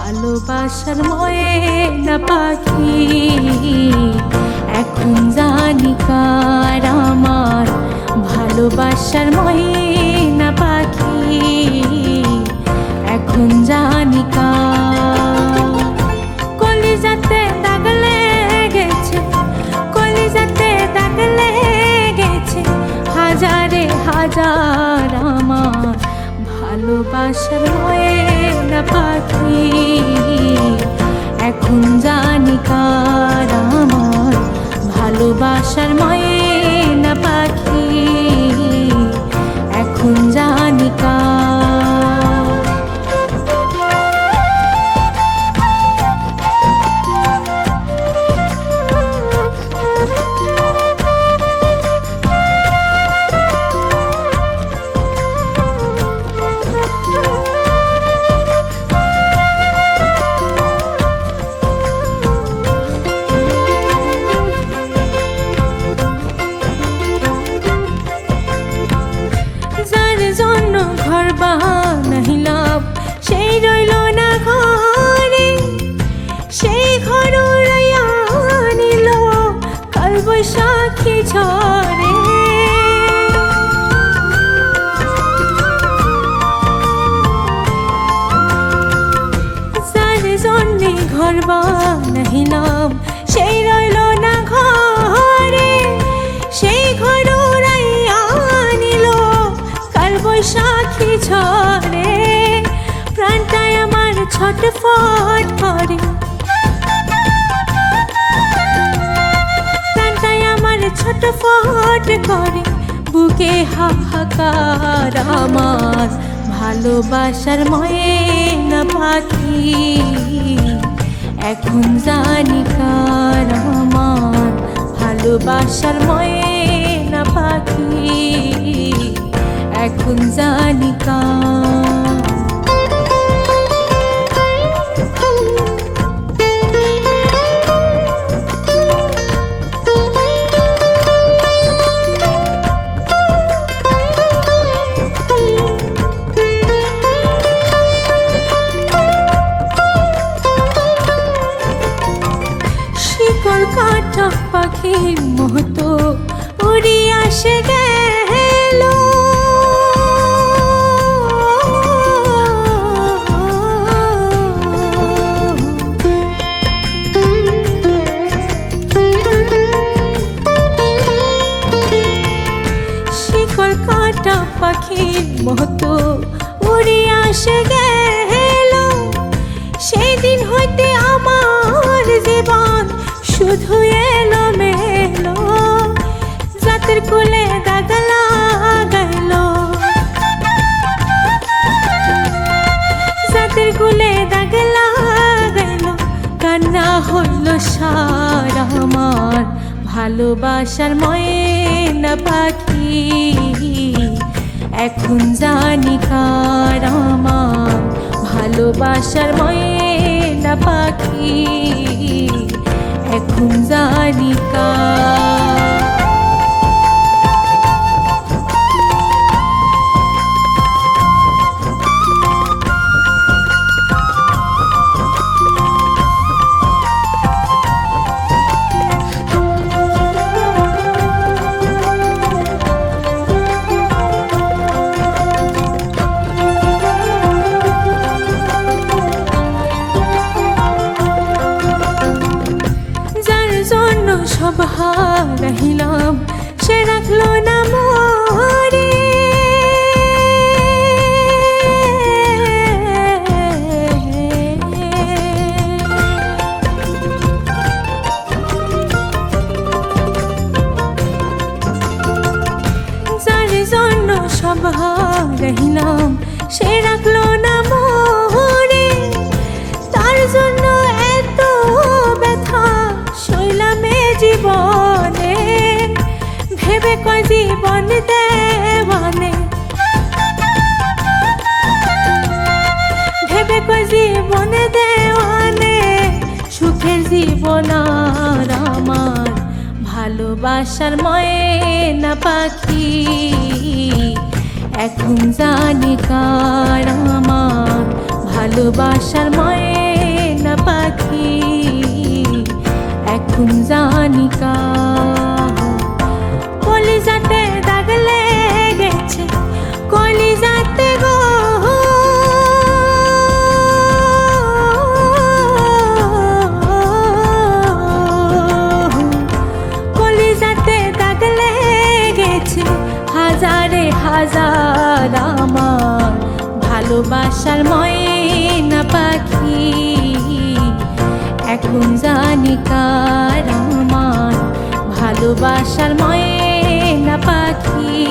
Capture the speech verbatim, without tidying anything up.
ভালোবাসার ময়না পাখি এখন জানি কার আমার ভালোবাসার ময়না পাখি এখন জানি কার কলিজাতে দাগ লেগেছে কলিজাতে দাগ লেগেছে হাজারে হাজার আমার ভালোবাসার ময়না পাখি এখন জানি কার আমার ভালোবাসার ময়না পাখি এখন জানি কার ঘর বানাইলাম সেই রইল না ঘরে সেই ঘর উড়াইয়া নিল কাল বৈশাখী ঝড়ে যার জন্যে ঘর বানাইলাম সেই রইল না ঘরে সেই ঘর উড়াইয়া নিল কাল বৈশাখী ঝড়ে প্রাণটায় আমার ছটফট করে প্রাণটায় আমার ছটফট করে বুকে হাহাকার আমার ভালোবাসার ময়না পাখি এখন জানি কার আমার ভালোবাসার ময়না পাখি এখন জানি কার শিকল কাটা পাখির মতো উড়িয়া আসে গেল শিকল কাটা পাখির মতো উড়িয়া আসে গেল সেই দিন হইতে আমার জীবন শুধু এলো মেলো জাতের কোলে দাগ লাগাইল জাতের কোলে দাগ লাগাইল কান্না হইল সার আমার ভালোবাসার ময়না পাখি এখন জানি কার আমার ভালোবাসার ময়না পাখি এখন জানি কার সব হারাইলাম সে রাখলো না মরে যার জন্য সব হারাইলাম সে রাখলো না মরে তার জন্য এত ব্যথা শৈলামে জীবনে ভেবে কয় জীবন দেওয়ানে ভেবে কয় জীবন দেওয়ানে সুখের জীবন আর আমার ভালোবাসার ময়না পাখি এখন জানি কার আমার ভালোবাসার ময়না ময়না পাখি এখন জানি কার। কলিজাতে দাগ লেগেছে কলিজাতে গো, কলিজাতে দাগ লেগেছে হাজারে হাজার আমার ভালোবাসার ময়না পাখি এখন জানি কার আমার ভালোবাসার ময়না পাখি।